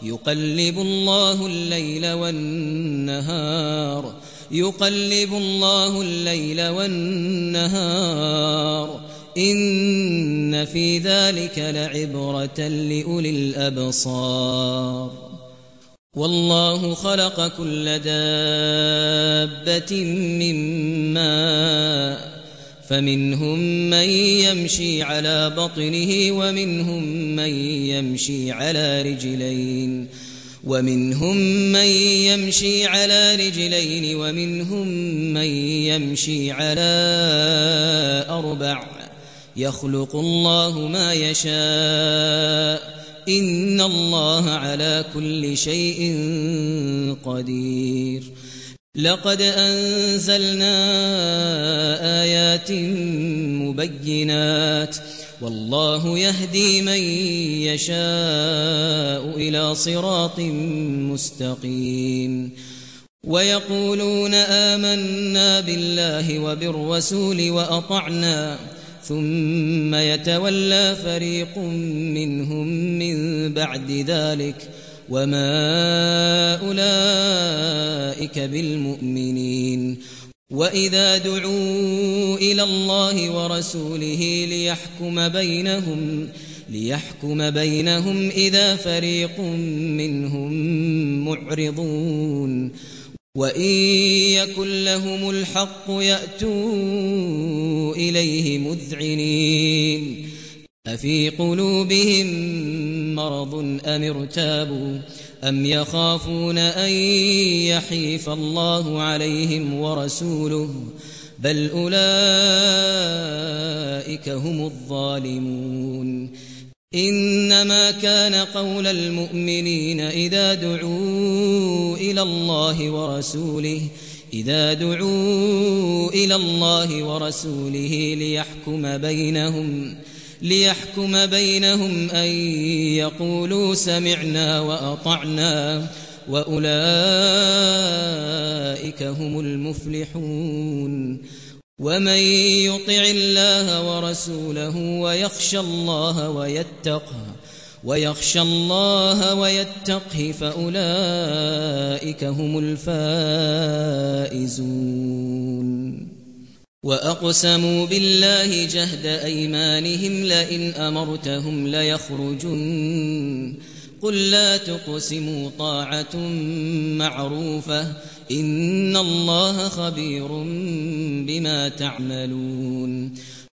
يقلب الله الليل والنهار إن في ذلك لعبرة لأولي الأبصار والله خلق كل دابة من ماء فمنهم من يمشي على بطنه ومنهم من يمشي على رجلين ومنهم من يمشي على أربع يخلق الله ما يشاء إن الله على كل شيء قدير لقد أنزلنا آيات مبينات والله يهدي من يشاء إلى صراط مستقيم ويقولون آمنا بالله وبالرسول وأطعنا ثم يتولى فريق منهم من بعد ذلك وما أولئك بالمؤمنين وإذا دعوا إلى الله ورسوله ليحكم بينهم إذا فريق منهم معرضون وإن يكن لهم الحق يأتوا إليه مذعنين أفي قلوبهم مرض أم ارتابوا أم يخافون أن يحيف الله عليهم ورسوله بل أولئك هم الظالمون إنما كان قول المؤمنين إذا دعوا إلى الله ورسوله ليحكم بينهم أن يقولوا سمعنا وأطعنا وأولئك هم المفلحون ومن يطع الله ورسوله ويخشى الله ويتقه فأولئك هم الفائزون وأقسموا بالله جهد أيمانهم لئن أمرتهم ليخرجن قل لا تقسموا طاعة معروفة إن الله خبير بما تعملون